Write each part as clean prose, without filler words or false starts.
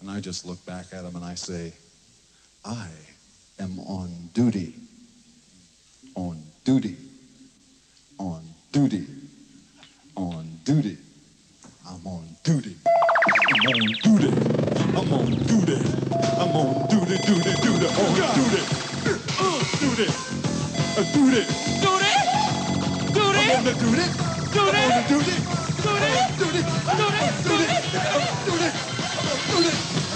And I just look back at him and I say, I am on duty. On duty. On duty. On duty. I'm on duty. I'm on duty. I'm on duty. I'm on duty, duty, duty, on duty. Duty. Duty. Duty? Duty? I'm on the duty. Duty? I'm on the duty. Duty? Duty. Duty? Duty. Duty? Duty.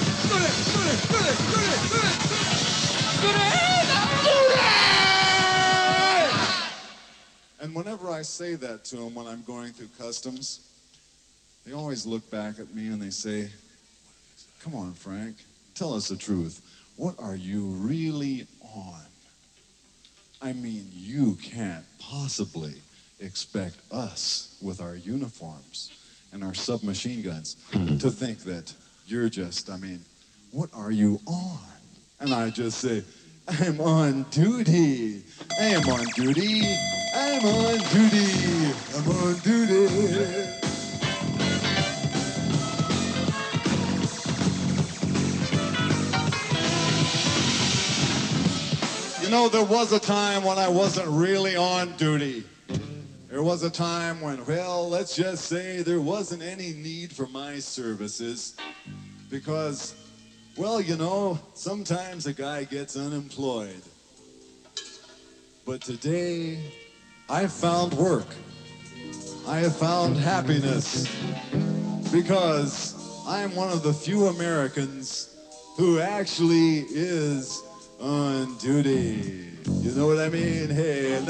And whenever I say that to them when I'm going through customs, they always look back at me and they say, come on, Frank, tell us the truth. What are you really on? I mean, you can't possibly expect us with our uniforms and our submachine guns to think that you're just, I mean, what are you on? And I just say, I'm on duty. I am on duty. I'm on duty. I'm on duty. You know, there was a time when I wasn't really on duty. There was a time when, well, let's just say there wasn't any need for my services because, well, you know, sometimes a guy gets unemployed. But today, I found work. I have found happiness because I'm one of the few Americans who actually is on duty. You know what I mean? Hey.